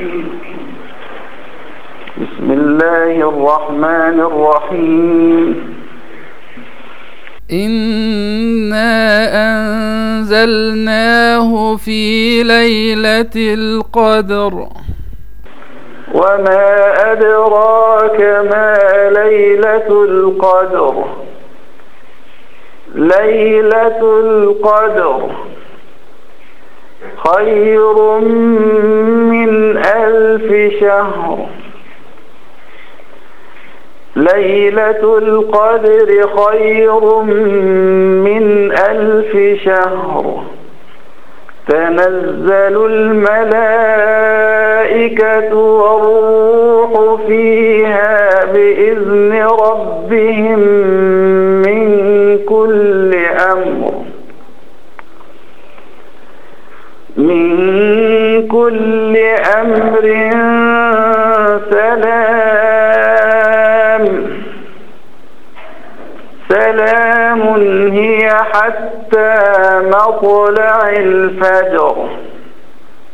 بسم الله الرحمن الرحيم. إنا أنزلناه في ليلة القدر. وما أدراك ما ليلة القدر. ليلة القدر خير من 1000 شهر. ليلة القدر خير من 1000 شهر. تنزل الملائكة والروح فيها بإذن ربهم من كل أمر. سلام هي حتى مطلع الفجر.